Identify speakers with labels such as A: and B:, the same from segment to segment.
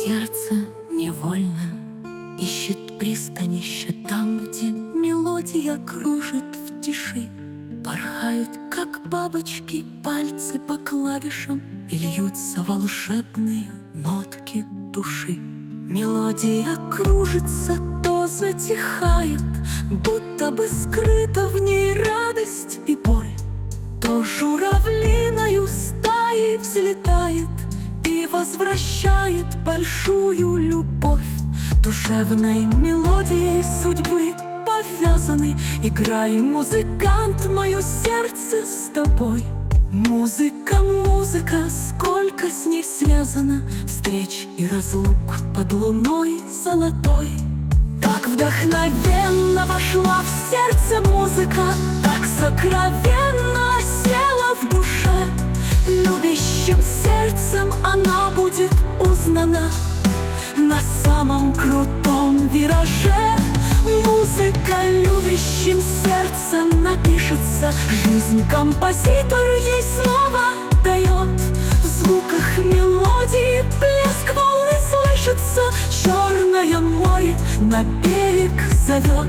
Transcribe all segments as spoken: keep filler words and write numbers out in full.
A: Сердце невольно ищет пристанище там, где мелодия кружит в тиши. Порхают, как бабочки, пальцы по клавишам, и льются волшебные нотки души. Мелодия кружится, то затихает, будто бы скрыта в ней радость и боль. То журавлиною стаей взлетает и возвращает большую любовь. Душевной мелодией судьбы повязаны. Играй, музыкант, мое сердце с тобой. Музыка, музыка, сколько с ней связано встреч и разлук под луной золотой. Так вдохновенно вошла в сердце музыка, так сокровенно села в душе. Любящим сердцем она будет узнана на самом крутом вираже. Музыка любящим сердцем напишется. Жизнь композитор ей снова дает. В звуках мелодии плеск волны слышится. Черное море на берег зовет.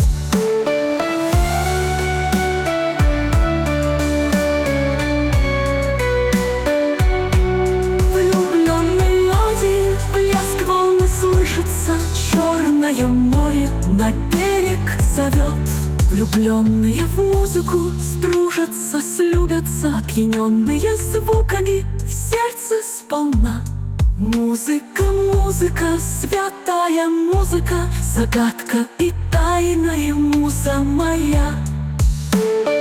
A: Влюбленной мелодии плеск волны слышится. Черное море на берег зовет. Влюбленные в музыку сдружатся, слюбятся, опьяненные звуками в сердце сполна. Музыка, музыка, святая музыка, загадка и тайная муза моя.